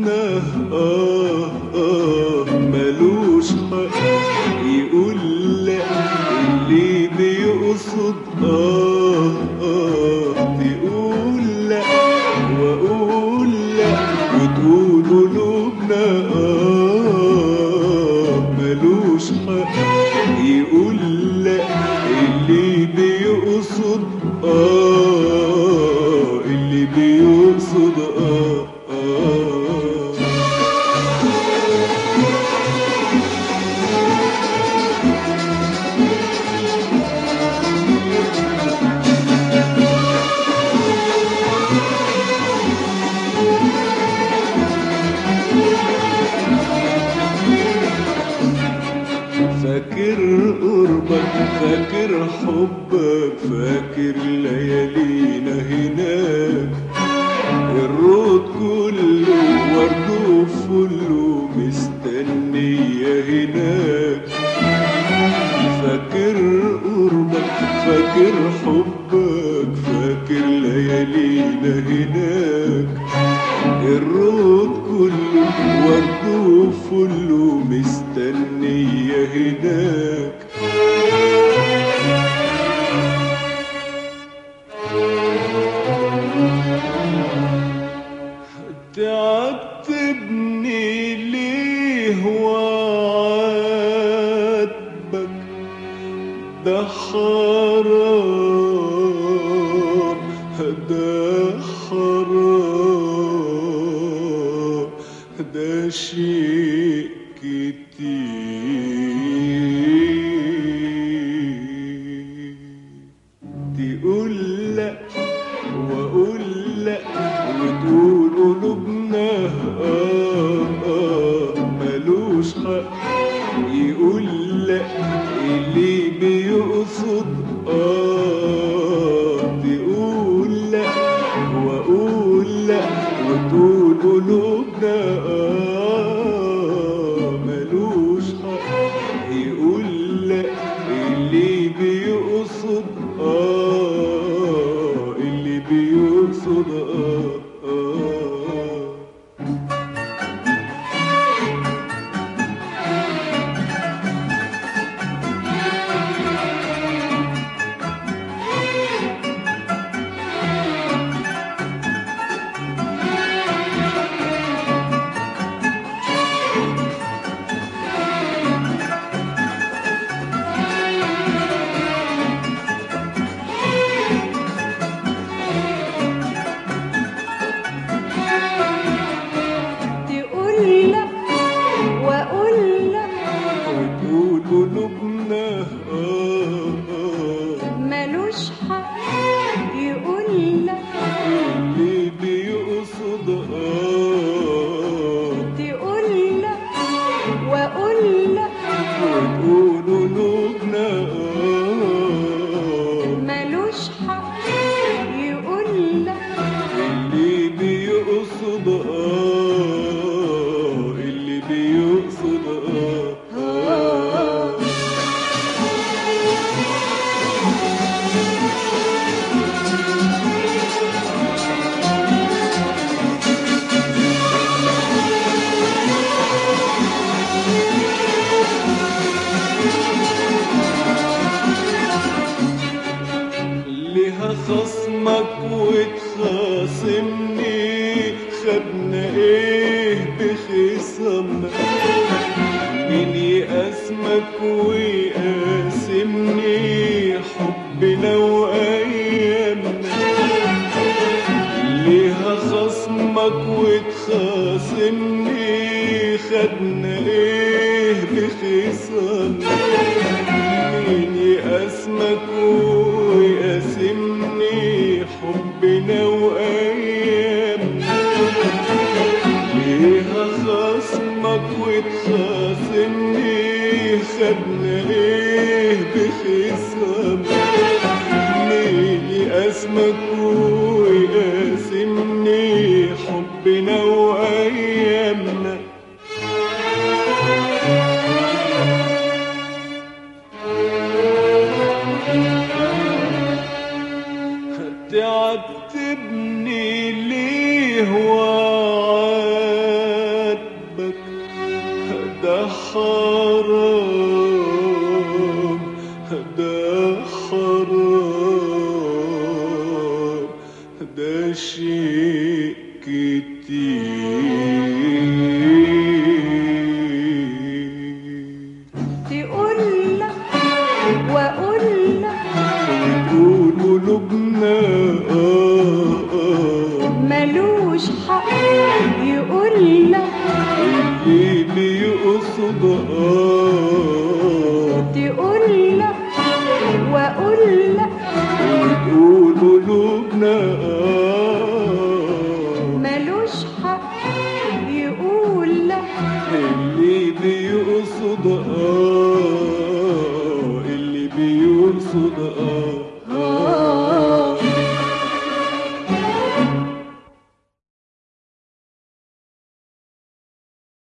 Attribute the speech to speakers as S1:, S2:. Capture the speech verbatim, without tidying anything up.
S1: قلوبنا آه آه ملوش حق يقول لا، اللي بيقصد آه آه تقول لا وأقول لا، وتقول قلوبنا آه ملوش حق يقول لا، اللي بيقصد آه اللي بيقصد آه آه فاكر قربك، فاكر حبك، فاكر ليالينا هناك، الرود كله ورد وفله مستنية هناك. فاكر قربك، فاكر حبك، فاكر ليالينا هناك، الرود كله ورد وفله مستنية هناك. تعاتبني ليه وعاتبك، ده حرام ده حرام، ده شيء كتير. تقول لا وأقول لا، وتقول قلوبنا آه آه ملوش حق يقول لا، اللي بيقصد آه تقول لا وأقول لا، وتقول قلوبنا آه ملوش حق يقول لا، اللي بيقصد آه اللي بيقصد آه آه قلوبنا آه آه
S2: ملوش حق يقول لا،
S1: اللي بيقصد آه
S2: تقول لا وأقول لا،
S1: وتقول قلوبنا آه
S2: ملوش حق يقول لا،
S1: اللي بيقصد آه اللي بيقصد آه آه ليها خصمك وتخاصمني، خدنا ايه بخصامنا؟ مين يقاسمك ويقاسمني حبنا وايامنا؟ ليها خصمك وتخاصمني، خدنا ايه بخصامنا؟ مين يقاسمك ويقاسمني حبنا وايامنا؟ ليها خصمك وتخاصمني، خدنا ايه بخصامنا؟ مين يقاسمك ويقاسمني حبنا وايامنا؟ تعاتبني ليه وعاتبك، حرام ده حرام ده شيء كتير.
S2: تقول لك واقول لك
S1: تقول قلوبنا آه آه
S2: ملوش حق يقول لك
S1: اللي بيقصد آه